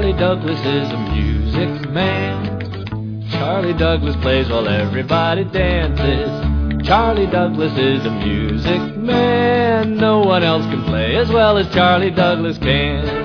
Charlie Douglas is a music man. Charlie Douglas plays while everybody dances. Charlie Douglas is a music man. No one else can play as well as Charlie Douglas can.